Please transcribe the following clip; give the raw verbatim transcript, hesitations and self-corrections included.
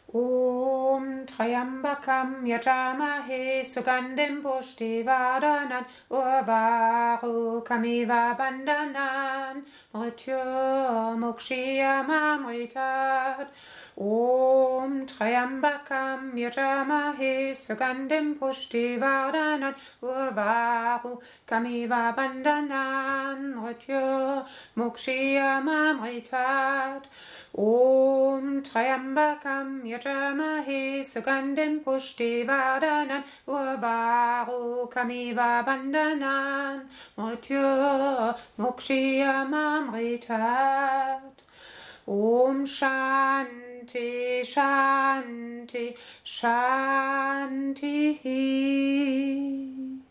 Om Triambakam Yajamahe Sugandhim Pushtivardhanan Urvaru Kamiva Bandhanan Mrityo Mukshiyamamritat. Om Triambakam Yajamahe Sugandhim Pushtivardhanan Urvaru Kamiva Bandhanan Mrityo Mukshiyamamritat. Om Triambakam Yajamahe Sugandhim Pushtivardhanan Urvaru Kamiva Bandhanan Mrityo Mukshiyamamritat. Om Shanti Shanti Shanti.